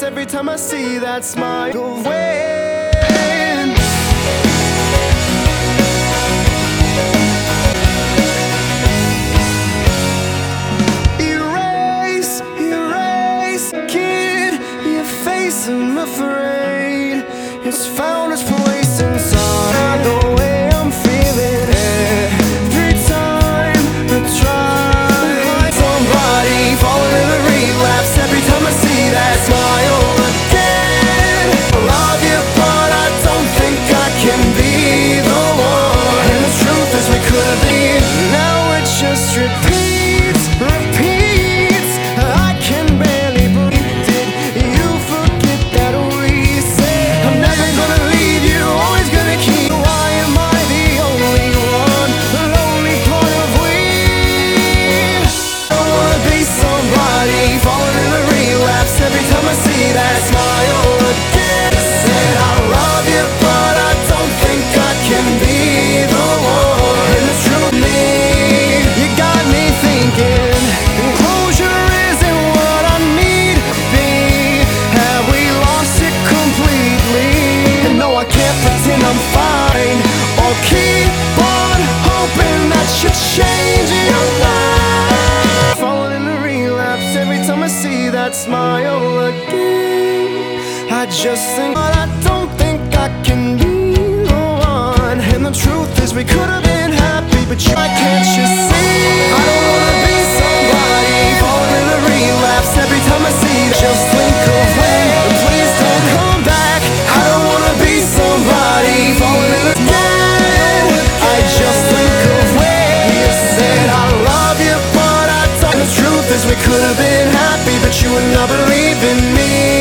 every time I see that smile. When erase, erase, kid, your face, I'm afraid it's found its place inside the way I'm feeling. Every time I try somebody falling in a relapse, every time I see that smile again. I love you, but I don't think I can be the one. And the truth is we could be. Now it just repeats, repeats. I can barely breathe. Did you forget that we said I'm never gonna leave you, always gonna keep? Why am I the only one, the lonely part of we? I wanna be somebody falling in a relapse every time I see that smile again. Said I love you, but I don't think I can be the one. And the truth, me, you got me thinking. Closure isn't what I need to be. Have we lost it completely? And no, I can't pretend I'm fine, or keep on hoping that you change your mind. Falling in a relapse every time I see that smile again. I just think, but I don't think I can be the one. And the truth is we could have been happy, but why can't you see? I don't wanna be somebody falling in a relapse every time I see that. Just think of when, please don't come back. I don't wanna be somebody falling in a again. I just think of when you said I love you, but I don't. And the truth is we could have been happy, but you would not believe in me.